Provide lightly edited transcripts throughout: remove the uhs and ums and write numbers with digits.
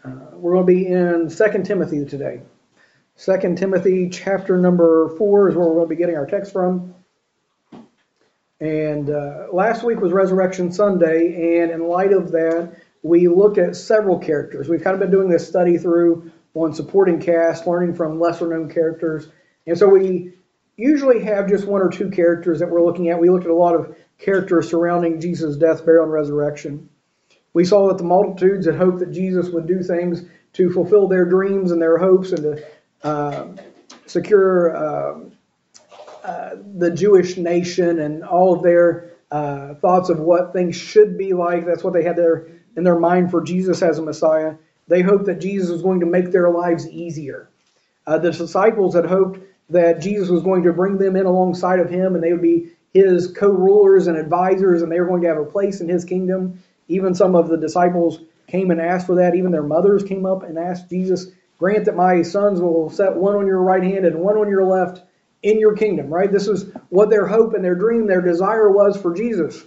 We're going to be in 2 Timothy today. 2 Timothy chapter number 4 is where we're going to be getting our text from. And last week was Resurrection Sunday, and in light of that, we looked at several characters. We've kind of been doing this study through on supporting cast, learning from lesser-known characters. And so we usually have just one or two characters that we're looking at. We looked at a lot of characters surrounding Jesus' death, burial, and resurrection. We saw that the multitudes had hoped that Jesus would do things to fulfill their dreams and their hopes and to secure the Jewish nation and all of their thoughts of what things should be like. That's what they had in their mind for Jesus as a Messiah. They hoped that Jesus was going to make their lives easier. The disciples had hoped that Jesus was going to bring them in alongside of him, and they would be his co-rulers and advisors, and they were going to have a place in his kingdom. Even some of the disciples came and asked for that. Even their mothers came up and asked Jesus, grant that my sons will set one on your right hand and one on your left in your kingdom, right? This is what their hope and their dream, their desire was for Jesus.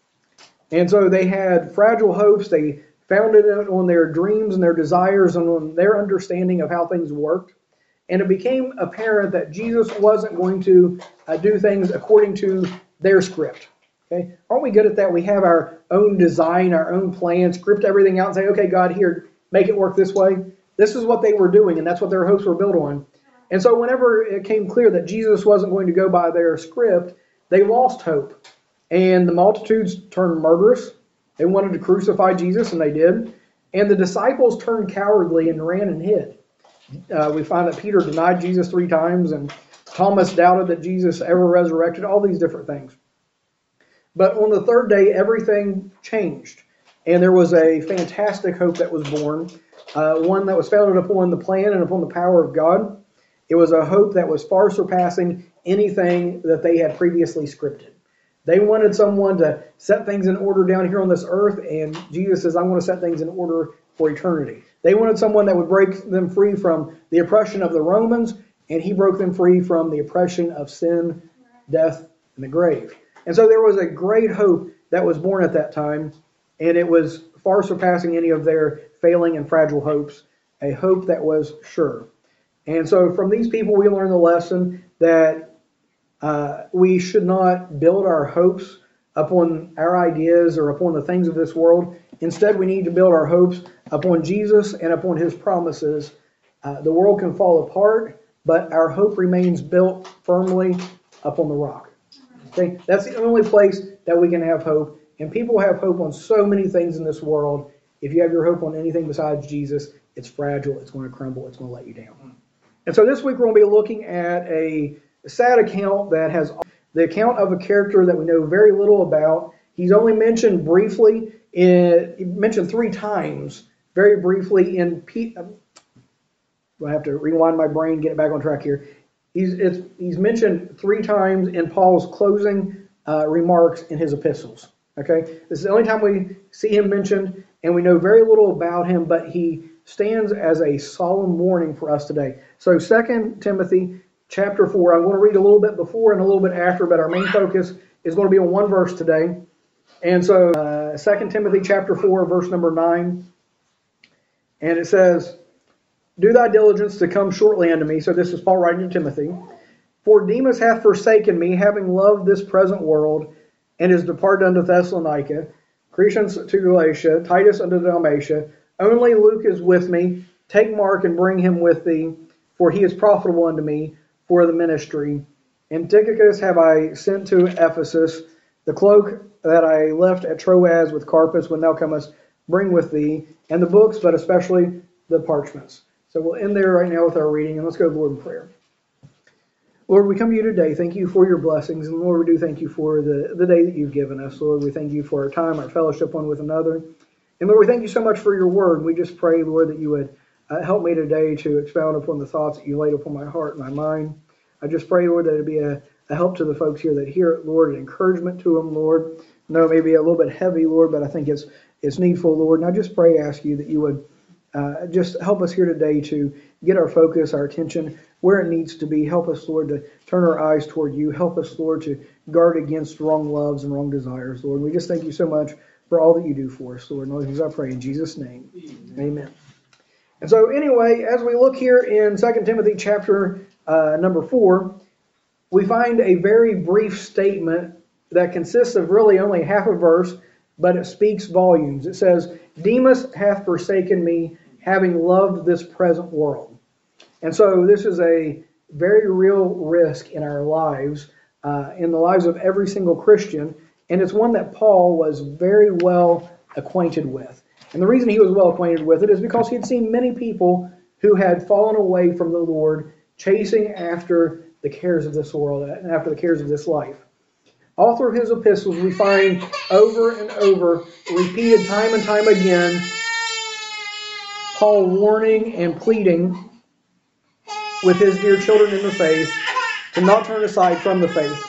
And so they had fragile hopes. They founded it on their dreams and their desires and on their understanding of how things worked. And it became apparent that Jesus wasn't going to do things according to their script. Okay? Aren't we good at that? We have our own design, our own plan, script everything out and say, okay, God, here, make it work this way. This is what they were doing, and that's what their hopes were built on. And so whenever it came clear that Jesus wasn't going to go by their script, they lost hope. And the multitudes turned murderous. They wanted to crucify Jesus, and they did. And the disciples turned cowardly and ran and hid. We find that Peter denied Jesus 3 times, and Thomas doubted that Jesus ever resurrected, all these different things. But on the third day, everything changed. And there was a fantastic hope that was born, one that was founded upon the plan and upon the power of God. It was a hope that was far surpassing anything that they had previously scripted. They wanted someone to set things in order down here on this earth, and Jesus says, I want to set things in order for eternity. They wanted someone that would break them free from the oppression of the Romans, and he broke them free from the oppression of sin, death, and the grave. And so there was a great hope that was born at that time, and it was far surpassing any of their failing and fragile hopes, a hope that was sure. And so from these people we learn the lesson that we should not build our hopes upon our ideas or upon the things of this world. Instead, we need to build our hopes upon Jesus and upon his promises. The world can fall apart, but our hope remains built firmly upon the rock. Okay? That's the only place that we can have hope. And people have hope on so many things in this world. If you have your hope on anything besides Jesus, it's fragile, it's going to crumble, it's going to let you down. And so this week we're going to be looking at a sad account that has the account of a character that we know very little about. He's only mentioned briefly, mentioned 3 times, very briefly in I have to rewind my brain, get it back on track here. He's mentioned 3 times in Paul's closing remarks in his epistles. Okay, this is the only time we see him mentioned, and we know very little about him, but he stands as a solemn warning for us today. So 2 Timothy chapter 4, I'm going to read a little bit before and a little bit after, but our main focus is going to be on one verse today. And so 2 Timothy chapter 4, verse number 9, and it says, do thy diligence to come shortly unto me. So this is Paul writing to Timothy. For Demas hath forsaken me, having loved this present world, and is departed unto Thessalonica, Crescens to Galatia, Titus unto Dalmatia. Only Luke is with me. Take Mark and bring him with thee, for he is profitable unto me for the ministry. And Tychicus have I sent to Ephesus. The cloak that I left at Troas with Carpus, when thou comest, bring with thee, and the books, but especially the parchments. So we'll end there right now with our reading, and let's go to the Lord in prayer. Lord, we come to you today. Thank you for your blessings. And Lord, we do thank you for the day that you've given us. Lord, we thank you for our time, our fellowship one with another. And Lord, we thank you so much for your word. We just pray, Lord, that you would help me today to expound upon the thoughts that you laid upon my heart and my mind. I just pray, Lord, that it be a help to the folks here that hear it, Lord, an encouragement to them, Lord. I know it may be a little bit heavy, Lord, but I think it's needful, Lord. And I just pray, ask you that you would just help us here today to get our focus, our attention where it needs to be. Help us, Lord, to turn our eyes toward you. Help us, Lord, to guard against wrong loves and wrong desires, Lord. We just thank you so much for all that you do for us, Lord. And all these I pray in Jesus' name. Amen. And so anyway, as we look here in 2 Timothy chapter number 4, we find a very brief statement that consists of really only half a verse, but it speaks volumes. It says, Demas hath forsaken me, having loved this present world. And so this is a very real risk in our lives, in the lives of every single Christian, and it's one that Paul was very well acquainted with. And the reason he was well acquainted with it is because he had seen many people who had fallen away from the Lord, chasing after the cares of this world and after the cares of this life. All through his epistles, we find over and over, repeated time and time again, Paul warning and pleading with his dear children in the faith to not turn aside from the faith.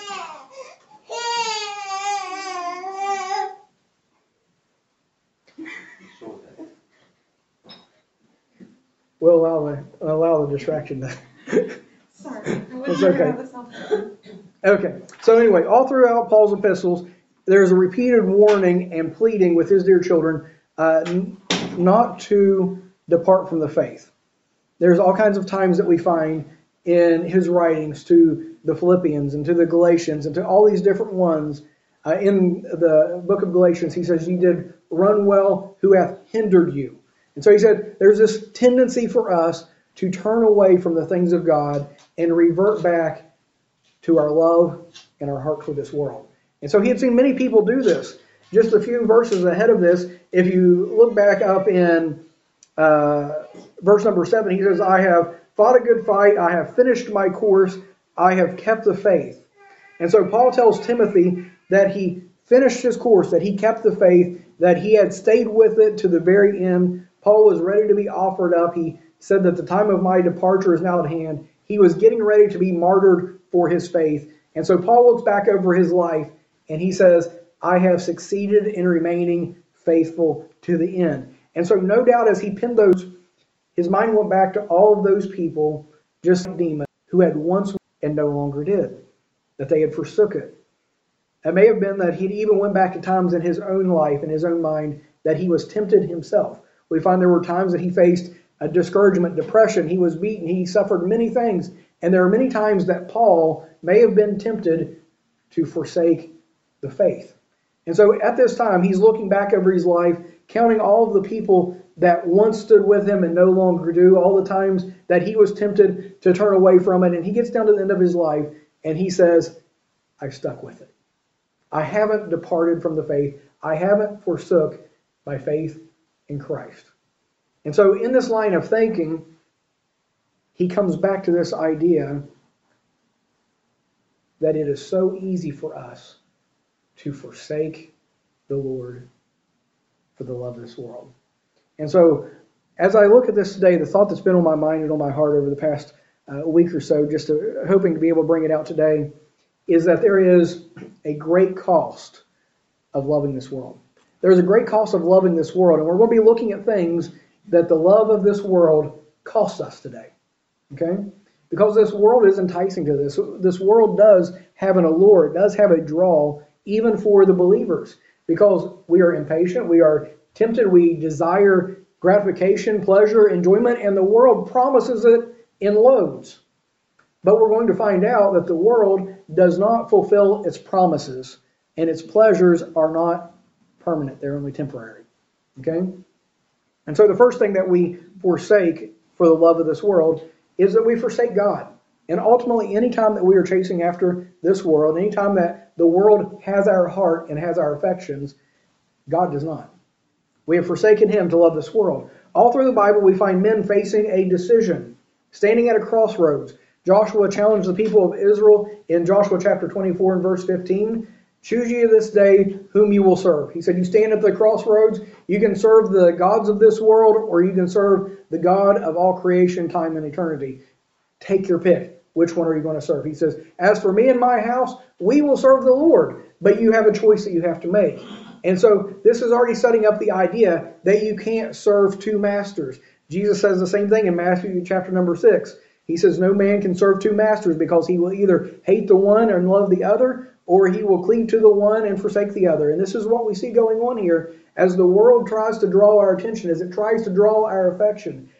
We'll allow the distraction to. Sorry, it's okay. Okay, so anyway, all throughout Paul's epistles, there's a repeated warning and pleading with his dear children not to depart from the faith. There's all kinds of times that we find in his writings to the Philippians and to the Galatians and to all these different ones. In the book of Galatians, he says, "Ye did run well, who hath hindered you?" And so he said, there's this tendency for us to turn away from the things of God and revert back to our love and our heart for this world. And so he had seen many people do this. Just a few verses ahead of this, if you look back up in verse number 7, he says, I have fought a good fight, I have finished my course, I have kept the faith. And so Paul tells Timothy that he finished his course, that he kept the faith, that he had stayed with it to the very end. Paul was ready to be offered up. He said that the time of my departure is now at hand. He was getting ready to be martyred for his faith. And so Paul looks back over his life and he says, I have succeeded in remaining faithful to the end. And so no doubt as he penned those, his mind went back to all of those people, just like Demas, who had once and no longer did, that they had forsook it. It may have been that he even went back to times in his own life, in his own mind, that he was tempted himself. We find there were times that he faced a discouragement, depression. He was beaten. He suffered many things. And there are many times that Paul may have been tempted to forsake the faith. And so at this time, he's looking back over his life, counting all of the people that once stood with him and no longer do, all the times that he was tempted to turn away from it. And he gets down to the end of his life and he says, I've stuck with it. I haven't departed from the faith. I haven't forsook my faith in Christ. And so in this line of thinking, he comes back to this idea that it is so easy for us to forsake the Lord for the love of this world. And so as I look at this today, the thought that's been on my mind and on my heart over the past week or so, just hoping to be able to bring it out today, is that there is a great cost of loving this world. There's a great cost of loving this world, and we're going to be looking at things that the love of this world costs us today. Okay? Because this world is enticing to this. This world does have an allure, it does have a draw, even for the believers. Because we are impatient, we are tempted, we desire gratification, pleasure, enjoyment, and the world promises it in loads. But we're going to find out that the world does not fulfill its promises, and its pleasures are not permanent. They're only temporary. Okay? And so the first thing that we forsake for the love of this world is that we forsake God. And ultimately, any time that we are chasing after this world, any time that the world has our heart and has our affections, God does not. We have forsaken him to love this world. All through the Bible, we find men facing a decision, standing at a crossroads. Joshua challenged the people of Israel in Joshua chapter 24 and verse 15. Choose ye this day whom you will serve. He said, you stand at the crossroads. You can serve the gods of this world, or you can serve the God of all creation, time, and eternity. Take your pick. Which one are you going to serve? He says, as for me and my house, we will serve the Lord. But you have a choice that you have to make. And so this is already setting up the idea that you can't serve two masters. Jesus says the same thing in Matthew chapter number 6. He says, no man can serve two masters, because he will either hate the one and love the other, or he will cleave to the one and forsake the other. And this is what we see going on here as the world tries to draw our attention, as it tries to draw our affection,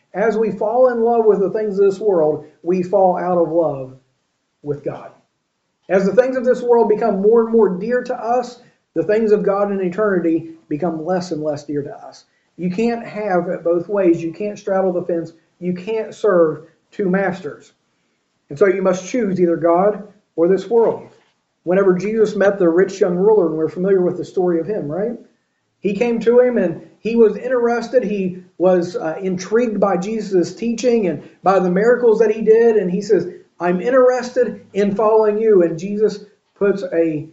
As we fall in love with the things of this world, we fall out of love with God. As the things of this world become more and more dear to us, the things of God in eternity become less and less dear to us. You can't have it both ways. You can't straddle the fence. You can't serve two masters. And so you must choose either God or this world. Whenever Jesus met the rich young ruler, and we're familiar with the story of him, right? He came to him and he was interested. He was intrigued by Jesus' teaching and by the miracles that he did. And he says, I'm interested in following you. And Jesus puts a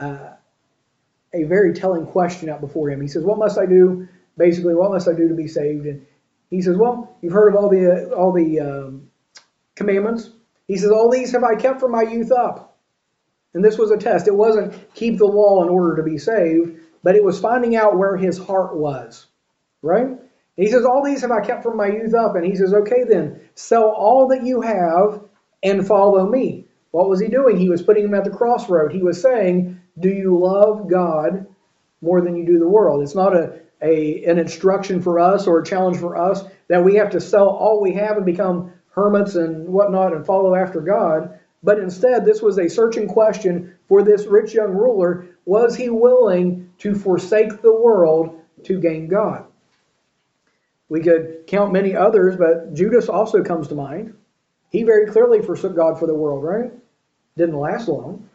very telling question out before him. He says, what must I do? Basically, what must I do to be saved? And he says, well, you've heard of all the commandments. He says, all these have I kept from my youth up. And this was a test. It wasn't keep the law in order to be saved, but it was finding out where his heart was. Right? And he says, all these have I kept from my youth up. And he says, okay then, sell all that you have and follow me. What was he doing? He was putting him at the crossroad. He was saying, do you love God more than you do the world? It's not an instruction for us or a challenge for us that we have to sell all we have and become hermits and whatnot and follow after God. But instead, this was a searching question for this rich young ruler. Was he willing to forsake the world to gain God? We could count many others, but Judas also comes to mind. He very clearly forsook God for the world, right? Didn't last long.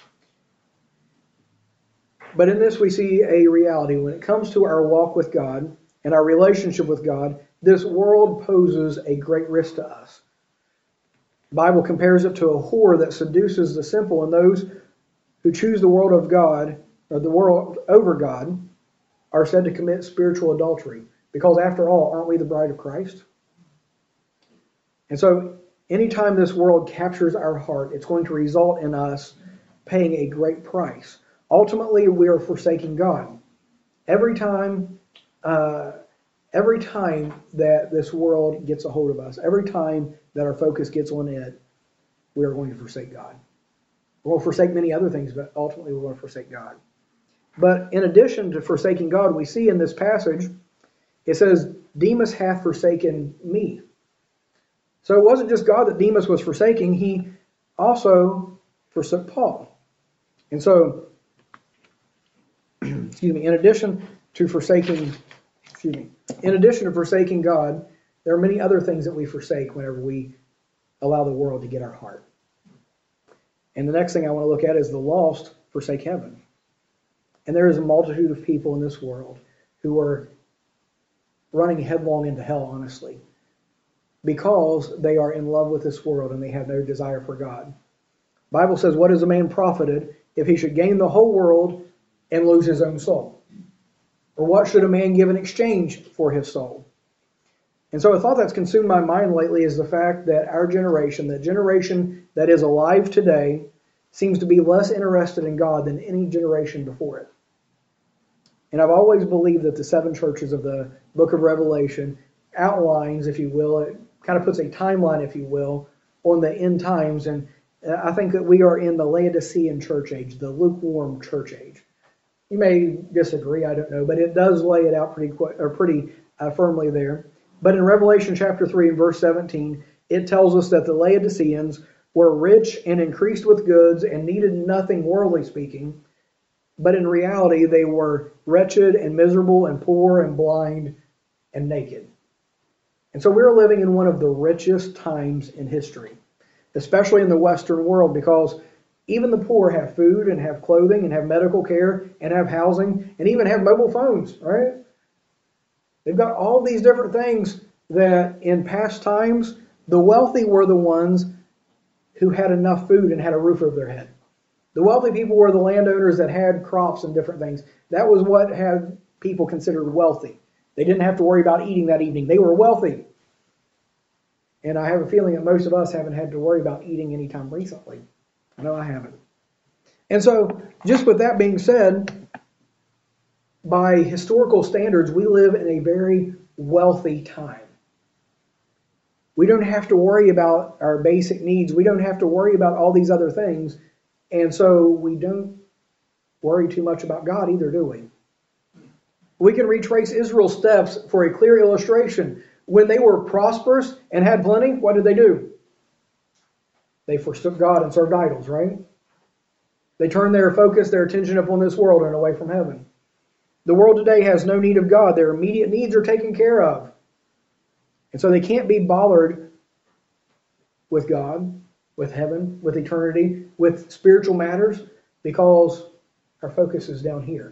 But in this we see a reality. When it comes to our walk with God and our relationship with God, this world poses a great risk to us. The Bible compares it to a whore that seduces the simple, and those who choose the world of God, or the world over God, are said to commit spiritual adultery. Because after all, aren't we the bride of Christ? And so anytime this world captures our heart, it's going to result in us paying a great price. Ultimately, we are forsaking God. Every time that this world gets a hold of us, every time that our focus gets on it, we are going to forsake God. We'll forsake many other things, but ultimately we're going to forsake God. But in addition to forsaking God, we see in this passage, it says, Demas hath forsaken me. So it wasn't just God that Demas was forsaking, he also forsook Paul. And so, in addition to forsaking God, there are many other things that we forsake whenever we allow the world to get our heart. And the next thing I want to look at is the lost forsake heaven. And there is a multitude of people in this world who are running headlong into hell, honestly, because they are in love with this world and they have no desire for God. The Bible says, what is a man profited if he should gain the whole world and lose his own soul? Or what should a man give in exchange for his soul? And so a thought that's consumed my mind lately is the fact that our generation, the generation that is alive today, seems to be less interested in God than any generation before it. And I've always believed that the seven churches of the book of Revelation outlines, if you will, it kind of puts a timeline, if you will, on the end times. And I think that we are in the Laodicean church age, the lukewarm church age. You may disagree, I don't know, but it does lay it out pretty firmly there. But in Revelation chapter 3 and verse 17, it tells us that the Laodiceans were rich and increased with goods and needed nothing worldly speaking, but in reality they were wretched and miserable and poor and blind and naked. And so we're living in one of the richest times in history, especially in the Western world, because even the poor have food and have clothing and have medical care and have housing and even have mobile phones, right? They've got all these different things that in past times, the wealthy were the ones who had enough food and had a roof over their head. The wealthy people were the landowners that had crops and different things. That was what had people considered wealthy. They didn't have to worry about eating that evening. They were wealthy. And I have a feeling that most of us haven't had to worry about eating anytime recently. I know I haven't. And so, just with that being said, by historical standards, we live in a very wealthy time. We don't have to worry about our basic needs. We don't have to worry about all these other things. And so we don't worry too much about God either, do we? We can retrace Israel's steps for a clear illustration. when they were prosperous and had plenty, what did they do? They forsook God and served idols, right? They turned their focus, their attention upon this world and away from heaven. The world today has no need of God. Their immediate needs are taken care of. And so they can't be bothered with God, with heaven, with eternity, with spiritual matters, because our focus is down here.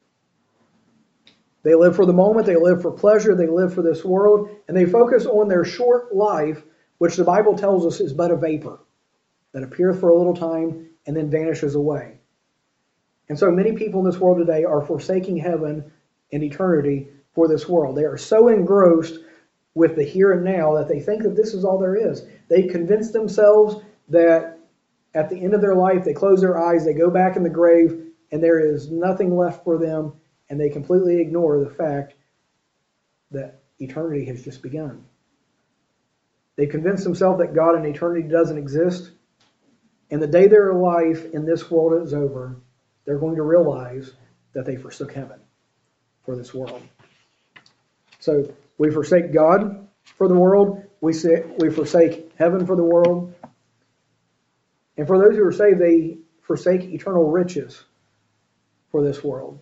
They live for the moment, they live for pleasure, they live for this world, and they focus on their short life, which the Bible tells us is but a vapor that appeareth for a little time and then vanishes away. And so many people in this world today are forsaking heaven and eternity for this world. They are so engrossed with the here and now that they think that this is all there is. They convince themselves that at the end of their life, they close their eyes, they go back in the grave, and there is nothing left for them, and they completely ignore the fact that eternity has just begun. They convince themselves that God and eternity doesn't exist, and the day their life in this world is over, they're going to realize that they forsook heaven for this world. So we forsake God for the world. We forsake heaven for the world. And for those who are saved, they forsake eternal riches for this world.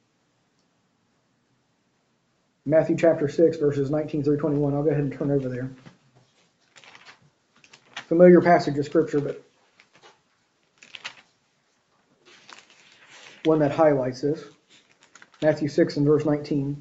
Matthew chapter 6, verses 19 through 21. I'll go ahead and turn over there. Familiar passage of Scripture, but one that highlights this. Matthew 6 and verse 19.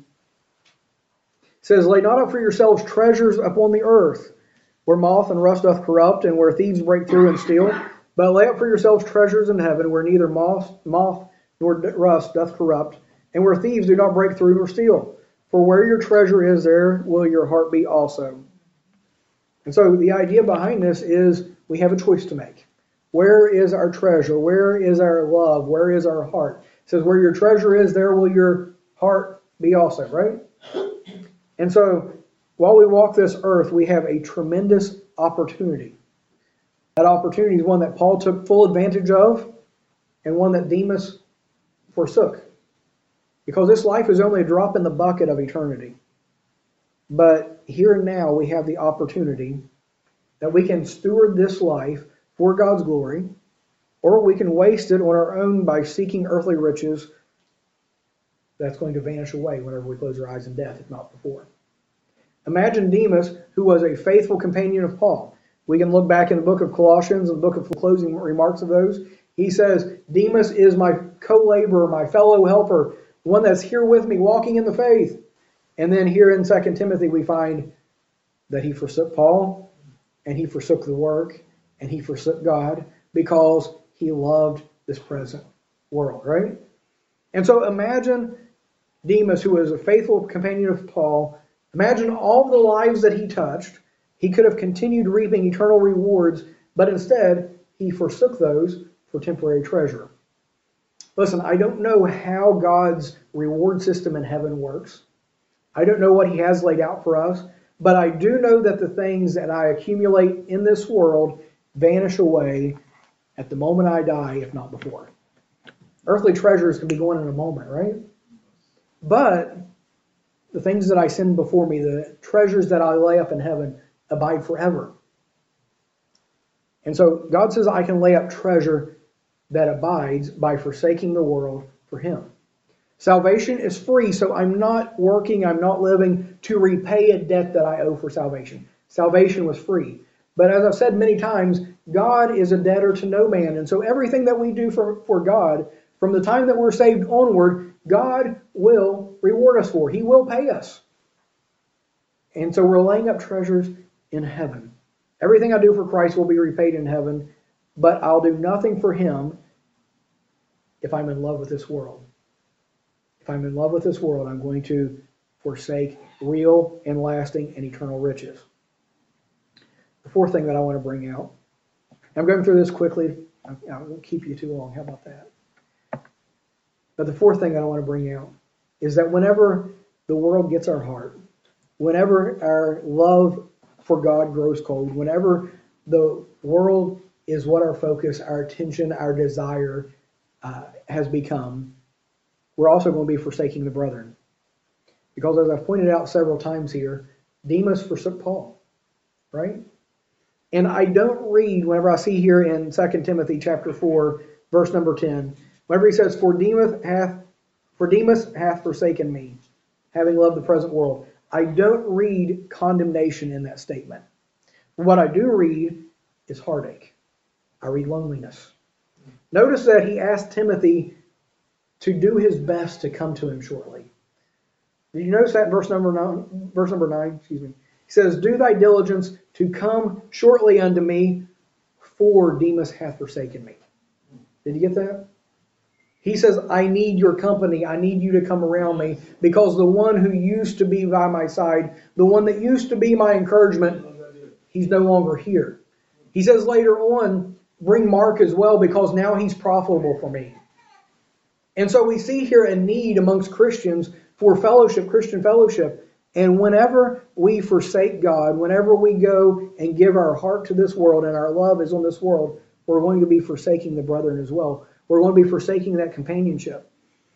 It says, "Lay not up for yourselves treasures upon the earth, where moth and rust doth corrupt, and where thieves break through and steal. But lay up for yourselves treasures in heaven, where neither moth nor rust doth corrupt, and where thieves do not break through nor steal. For where your treasure is, there will your heart be also." And so the idea behind this is we have a choice to make. Where is our treasure? Where is our love? Where is our heart? It says, where your treasure is, there will your heart be also, right? And so while we walk this earth, we have a tremendous opportunity. That opportunity is one that Paul took full advantage of and one that Demas forsook. Because this life is only a drop in the bucket of eternity. But here and now we have the opportunity that we can steward this life for God's glory, or we can waste it on our own by seeking earthly riches that's going to vanish away whenever we close our eyes in death, if not before. Imagine Demas, who was a faithful companion of Paul. We can look back in the book of Colossians and the book of closing remarks of those. He says, Demas is my co-laborer, my fellow helper, one that's here with me, walking in the faith. And then here in 2 Timothy, we find that he forsook Paul, and he forsook the work, and he forsook God because he loved this present world, right? And so imagine Demas, who was a faithful companion of Paul. Imagine all the lives that he touched. He could have continued reaping eternal rewards, but instead he forsook those for temporary treasure. Listen, I don't know how God's reward system in heaven works. I don't know what he has laid out for us, but I do know that the things that I accumulate in this world vanish away at the moment I die, if not before. Earthly treasures can be gone in a moment, right? But the things that I send before me, the treasures that I lay up in heaven, abide forever. And so God says I can lay up treasure that abides by forsaking the world for him. Salvation is free, so I'm not working, I'm not living to repay a debt that I owe for salvation. Salvation was free. But as I've said many times, God is a debtor to no man. And so everything that we do for God, from the time that we're saved onward, God will reward us for. He will pay us. And so we're laying up treasures in heaven. Everything I do for Christ will be repaid in heaven, but I'll do nothing for him if I'm in love with this world. If I'm in love with this world, I'm going to forsake real and lasting and eternal riches. The fourth thing that I want to bring out, I'm going through this quickly. I won't keep you too long. How about that? But the fourth thing that I want to bring out is that whenever the world gets our heart, whenever our love for God grows cold, whenever the world is what our focus, our attention, our desire has become, we're also going to be forsaking the brethren. Because as I've pointed out several times here, Demas forsook Paul, right? And I don't read, whenever I see here in 2 Timothy chapter 4, verse number 10, whenever he says, For Demas hath forsaken me, having loved the present world. I don't read condemnation in that statement. What I do read is heartache. I read loneliness. Notice that he asked Timothy to do his best to come to him shortly. Did you notice that in verse number 9? He says, Do thy diligence to come shortly unto me, for Demas hath forsaken me. Did you get that? He says, I need your company. I need you to come around me, because the one who used to be by my side, the one that used to be my encouragement, he's no longer here. He says later on, bring Mark as well, because now he's profitable for me. And so we see here a need amongst Christians for fellowship, Christian fellowship. And whenever we forsake God, whenever we go and give our heart to this world and our love is on this world, we're going to be forsaking the brethren as well. We're going to be forsaking that companionship.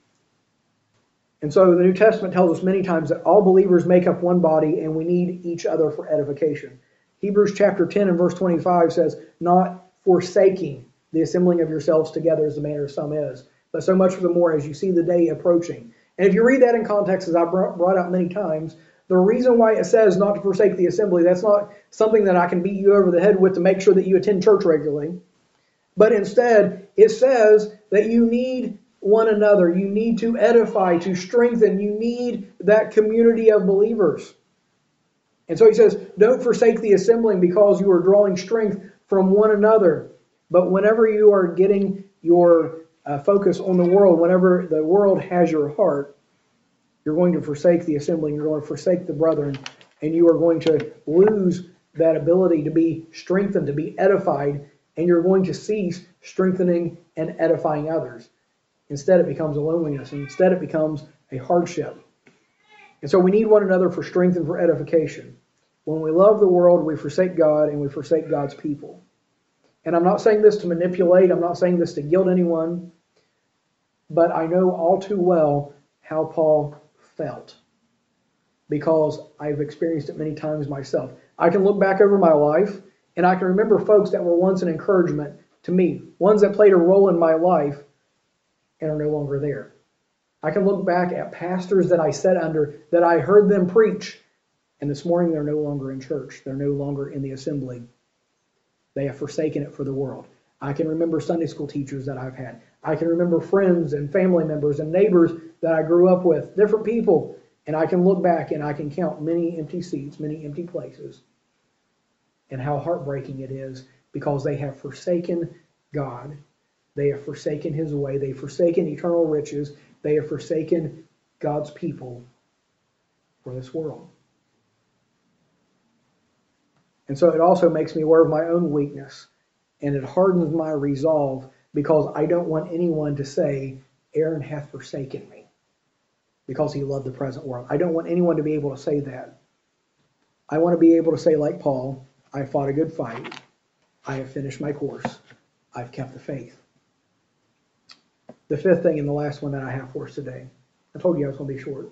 And so the New Testament tells us many times that all believers make up one body and we need each other for edification. Hebrews chapter 10 and verse 25 says, Not forsaking the assembling of yourselves together as the manner of some is, but so much the more as you see the day approaching. And if you read that in context, as I brought out many times, the reason why it says not to forsake the assembly, that's not something that I can beat you over the head with to make sure that you attend church regularly. But instead, it says that you need one another. You need to edify, to strengthen. You need that community of believers. And so he says, don't forsake the assembling because you are drawing strength from one another. But whenever you are getting your focus on the world, whenever the world has your heart, you're going to forsake the assembling. You're going to forsake the brethren. And you are going to lose that ability to be strengthened, to be edified. And you're going to cease strengthening and edifying others. Instead, it becomes a loneliness. And instead, it becomes a hardship. And so we need one another for strength and for edification. When we love the world, we forsake God and we forsake God's people. And I'm not saying this to manipulate. I'm not saying this to guilt anyone. But I know all too well how Paul felt, because I've experienced it many times myself. I can look back over my life and I can remember folks that were once an encouragement to me, ones that played a role in my life and are no longer there. I can look back at pastors that I sat under, that I heard them preach, and this morning they're no longer in church. They're no longer in the assembly. They have forsaken it for the world. I can remember Sunday school teachers that I've had. I can remember friends and family members and neighbors that I grew up with, different people, and I can look back and I can count many empty seats, many empty places, and how heartbreaking it is because they have forsaken God. They have forsaken His way. They've forsaken eternal riches. They have forsaken God's people for this world. And so it also makes me aware of my own weakness, and it hardens my resolve because I don't want anyone to say, Aaron hath forsaken me because he loved the present world. I don't want anyone to be able to say that. I want to be able to say, like Paul, I fought a good fight. I have finished my course. I've kept the faith. The fifth thing and the last one that I have for us today. I told you I was going to be short.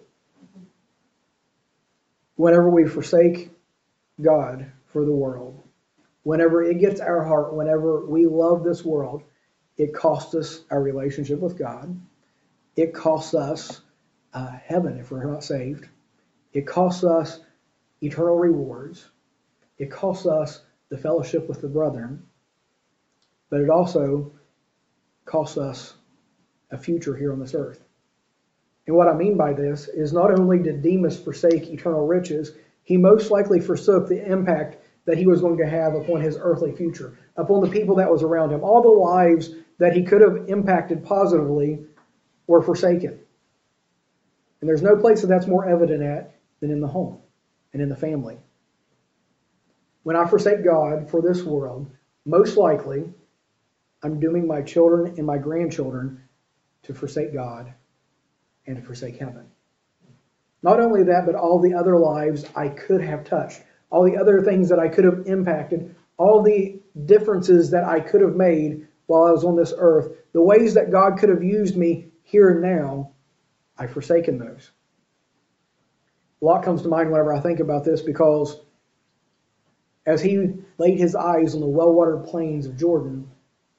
Whenever we forsake God for the world, whenever it gets our heart, whenever we love this world, it costs us our relationship with God. It costs us heaven if we're not saved. It costs us eternal rewards. It costs us the fellowship with the brethren. But it also costs us a future here on this earth. And what I mean by this is not only did Demas forsake eternal riches, he most likely forsook the impact that he was going to have upon his earthly future, upon the people that was around him. All the lives that he could have impacted positively were forsaken. And there's no place that that's more evident at than in the home and in the family. When I forsake God for this world, most likely I'm dooming my children and my grandchildren to forsake God and to forsake heaven. Not only that, but all the other lives I could have touched, all the other things that I could have impacted, all the differences that I could have made while I was on this earth, the ways that God could have used me here and now, I've forsaken those. Lot comes to mind whenever I think about this, because as he laid his eyes on the well-watered plains of Jordan,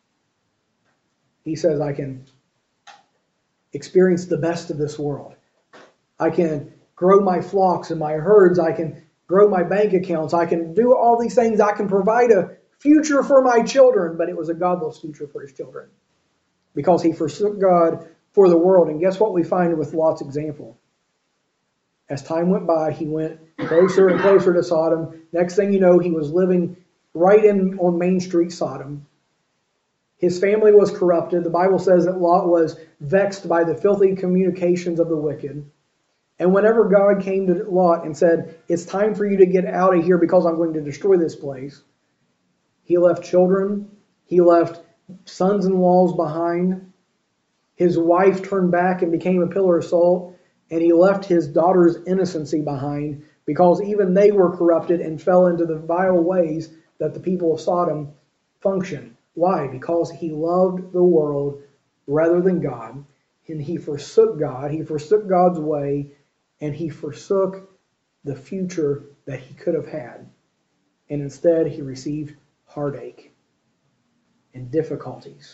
he says, I can experience the best of this world. I can grow my flocks and my herds. I can grow my bank accounts. I can do all these things. I can provide a future for my children. But it was a godless future for his children, because he forsook God for the world. And guess what we find with Lot's example? As time went by, he went closer and closer to Sodom. Next thing you know, he was living right on Main Street, Sodom. His family was corrupted. The Bible says that Lot was vexed by the filthy communications of the wicked. And whenever God came to Lot and said, it's time for you to get out of here because I'm going to destroy this place, he left children. He left sons-in-laws behind. His wife turned back and became a pillar of salt. And he left his daughter's innocency behind, because even they were corrupted and fell into the vile ways that the people of Sodom functioned. Why? Because he loved the world rather than God. And he forsook God. He forsook God's way. And he forsook the future that he could have had. And instead, he received heartache and difficulties.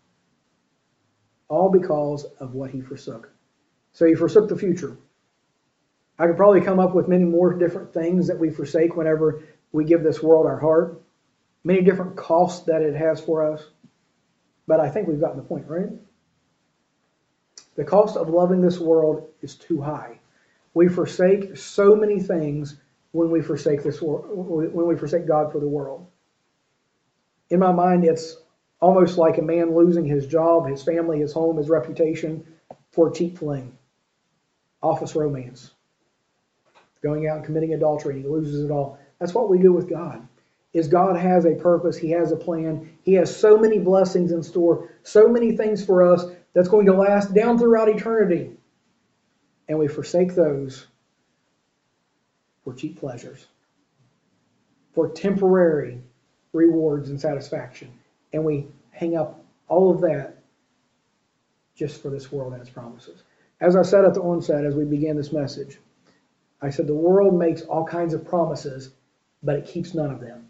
All because of what he forsook. So he forsook the future. I could probably come up with many more different things that we forsake whenever we give this world our heart. Many different costs that it has for us. But I think we've gotten the point, right? The cost of loving this world is too high. We forsake so many things when we forsake this world, when we forsake God for the world. In my mind, it's almost like a man losing his job, his family, his home, his reputation for a cheap fling. Office romance. Going out and committing adultery, and he loses it all. That's what we do with God. Is God has a purpose, he has a plan, he has so many blessings in store, so many things for us that's going to last down throughout eternity. And we forsake those for cheap pleasures, for temporary rewards and satisfaction. And we hang up all of that just for this world and its promises. As I said at the onset, as we began this message, I said the world makes all kinds of promises, but it keeps none of them.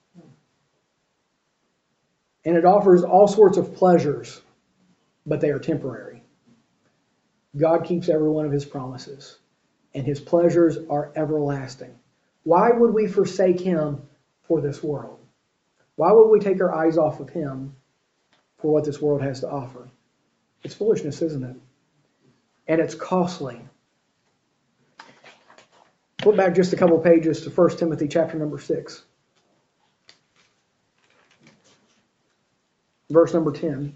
And it offers all sorts of pleasures, but they are temporary. God keeps every one of his promises, and his pleasures are everlasting. Why would we forsake him for this world? Why would we take our eyes off of him for what this world has to offer? It's foolishness, isn't it? And it's costly. Flip back just a couple pages to 1 Timothy chapter number 6. Verse number 10.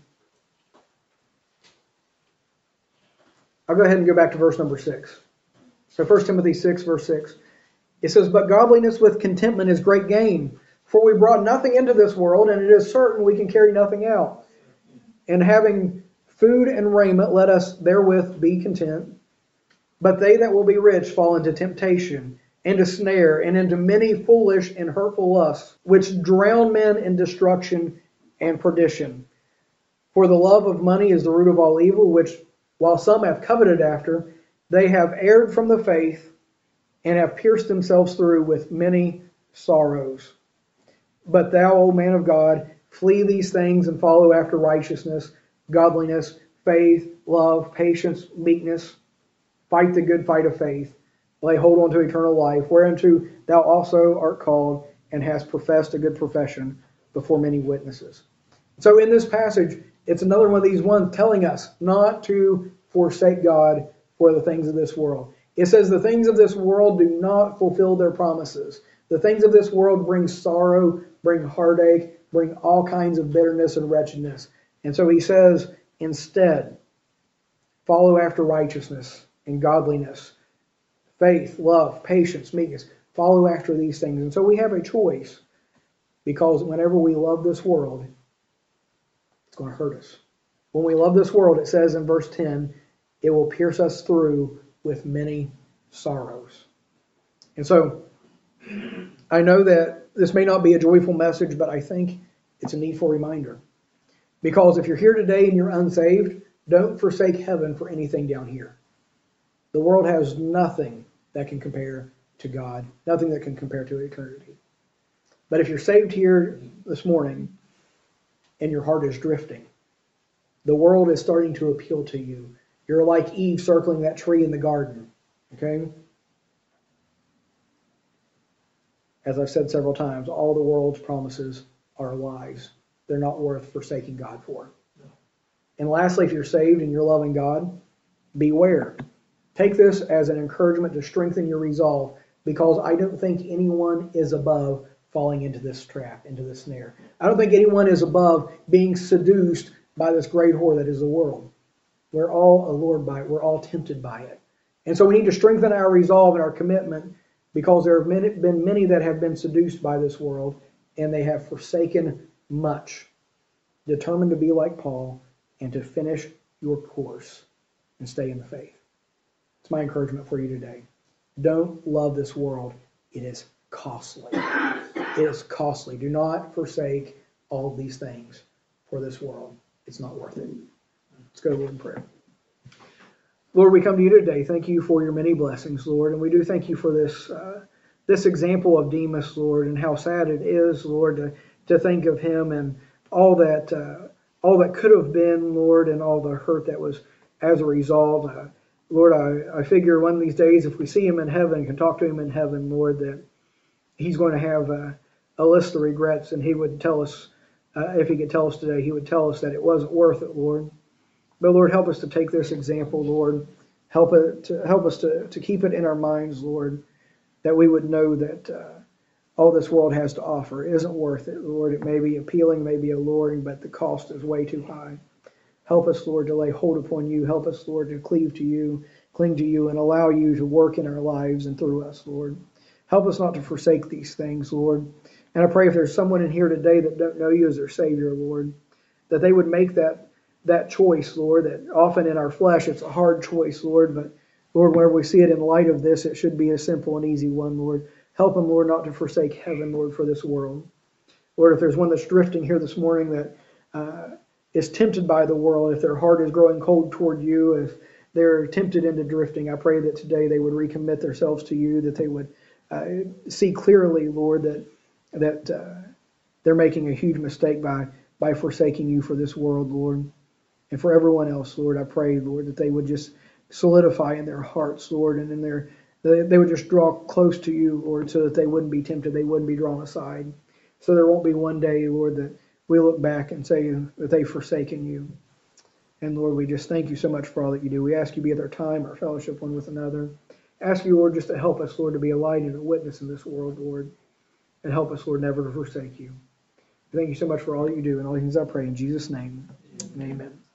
I'll go ahead and go back to verse number 6. So 1 Timothy 6, verse 6. It says, but godliness with contentment is great gain. For we brought nothing into this world, and it is certain we can carry nothing out. And having food and raiment, let us therewith be content. But they that will be rich fall into temptation, and a snare, and into many foolish and hurtful lusts, which drown men in destruction and perdition. For the love of money is the root of all evil, which, while some have coveted after, they have erred from the faith, and have pierced themselves through with many sorrows. But thou, O man of God, flee these things and follow after righteousness, godliness, faith, love, patience, meekness. Fight the good fight of faith. Lay hold on to eternal life, whereunto thou also art called, and hast professed a good profession before many witnesses. So in this passage, it's another one of these ones telling us not to forsake God for the things of this world. It says the things of this world do not fulfill their promises. The things of this world bring sorrow, bring heartache, bring all kinds of bitterness and wretchedness. And so he says, instead, follow after righteousness and godliness, faith, love, patience, meekness. Follow after these things. And so we have a choice, because whenever we love this world, it's going to hurt us. When we love this world, it says in verse 10, it will pierce us through with many sorrows. And so I know that this may not be a joyful message, but I think it's a needful reminder. Because if you're here today and you're unsaved, don't forsake heaven for anything down here. The world has nothing that can compare to God, nothing that can compare to eternity. But if you're saved here this morning and your heart is drifting, the world is starting to appeal to you. You're like Eve circling that tree in the garden. Okay? As I've said several times, all the world's promises are lies. They're not worth forsaking God for. And lastly, if you're saved and you're loving God, beware. Take this as an encouragement to strengthen your resolve, because I don't think anyone is above falling into this trap, into this snare. I don't think anyone is above being seduced by this great whore that is the world. We're all allured by it. We're all tempted by it. And so we need to strengthen our resolve and our commitment, because there have been many that have been seduced by this world, and they have forsaken much, determined to be like Paul and to finish your course and stay in the faith. It's my encouragement for you today. Don't love this world. It is costly. It is costly. Do not forsake all these things for this world. It's not worth it. Let's go to Lord in prayer. Lord, we come to you today. Thank you for your many blessings, Lord. And we do thank you for this example of Demas, Lord, and how sad it is, Lord, to think of him and all that could have been, Lord, and all the hurt that was as a result. Lord, I figure one of these days, if we see him in heaven, can talk to him in heaven, Lord, that he's going to have a list of regrets, and he would tell us, if he could tell us today, he would tell us that it wasn't worth it, Lord. But Lord, help us to take this example, Lord. Help us to keep it in our minds, Lord, that we would know that all this world has to offer isn't worth it, Lord. It may be appealing, may be alluring, but the cost is way too high. Help us, Lord, to lay hold upon you. Help us, Lord, to cleave to you, cling to you, and allow you to work in our lives and through us, Lord. Help us not to forsake these things, Lord. And I pray if there's someone in here today that don't know you as their Savior, Lord, that they would make that choice, Lord, that often in our flesh it's a hard choice, Lord, but Lord, whenever we see it in light of this, it should be a simple and easy one, Lord. Help them, Lord, not to forsake heaven, Lord, for this world. Lord, if there's one that's drifting here this morning that is tempted by the world, if their heart is growing cold toward you, if they're tempted into drifting, I pray that today they would recommit themselves to you, that they would see clearly, Lord, that they're making a huge mistake by forsaking you for this world, Lord. And for everyone else, Lord, I pray, Lord, that they would just solidify in their hearts, Lord, and they would just draw close to you, Lord, so that they wouldn't be tempted, they wouldn't be drawn aside. So there won't be one day, Lord, that we look back and say that they've forsaken you. And Lord, we just thank you so much for all that you do. We ask you to be at our time, our fellowship one with another. Ask you, Lord, just to help us, Lord, to be a light and a witness in this world, Lord. And help us, Lord, never to forsake you. Thank you so much for all that you do, and all things I pray in Jesus' name. Amen.